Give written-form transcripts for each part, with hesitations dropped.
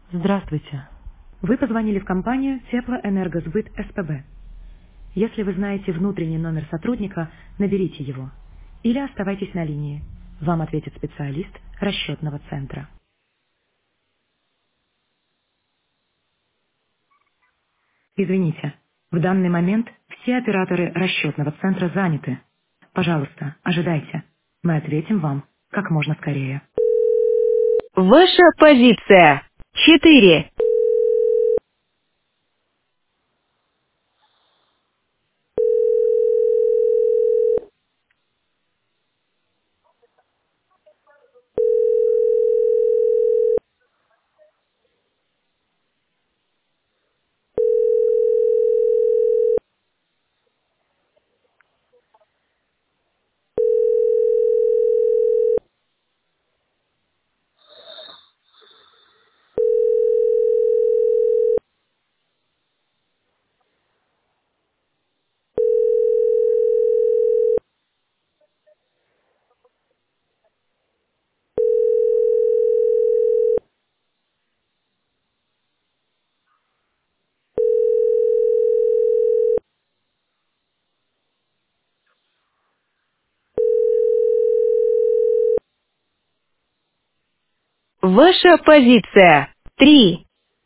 Здравствуйте. Вы позвонили в компанию Теплоэнергосбыт СПБ. Если вы знаете внутренний номер сотрудника, наберите его. Или оставайтесь на линии. Вам ответит специалист расчетного центра. Извините, в данный момент все операторы расчетного центра заняты. Пожалуйста, ожидайте. Мы ответим вам как можно скорее. Ваша позиция. 4. Ваша позиция. 3.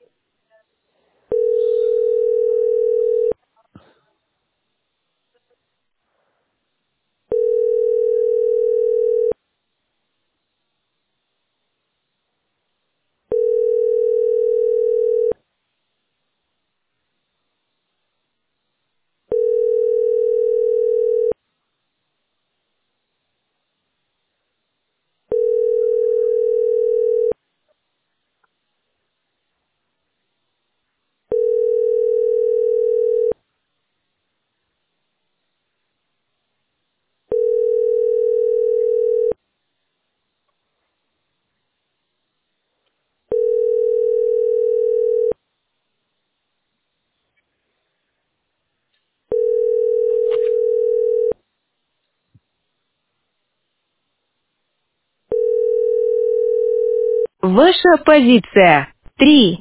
Ваша позиция. 3.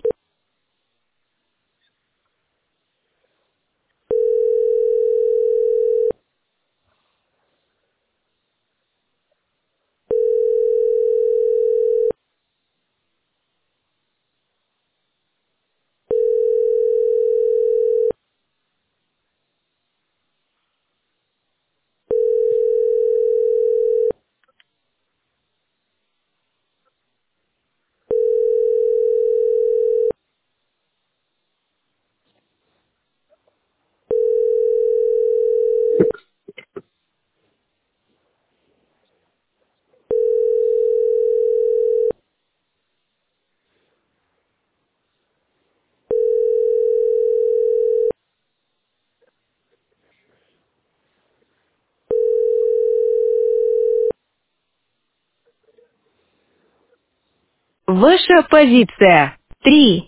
Ваша позиция. 3.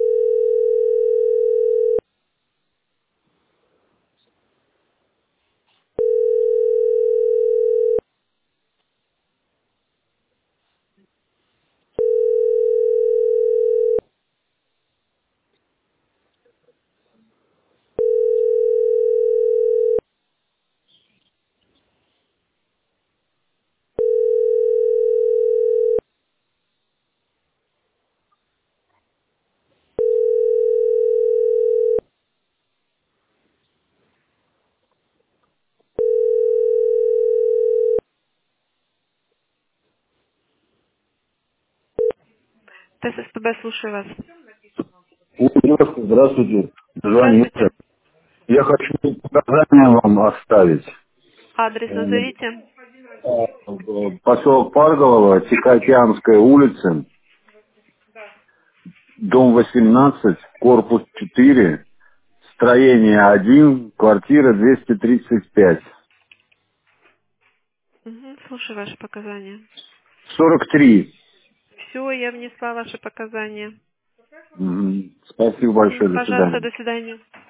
ТССПБ, слушаю вас. Здравствуйте. Здравствуйте. Звоните. Я хочу показания вам оставить. Адрес назовите. Поселок Парголово, Тихоокеанская улица, дом 18, корпус 4, строение 1, квартира 235. Мгм, слушаю ваши показания. 43. Все, я внесла ваши показания. Спасибо большое. До Пожалуйста, свидания. до свидания.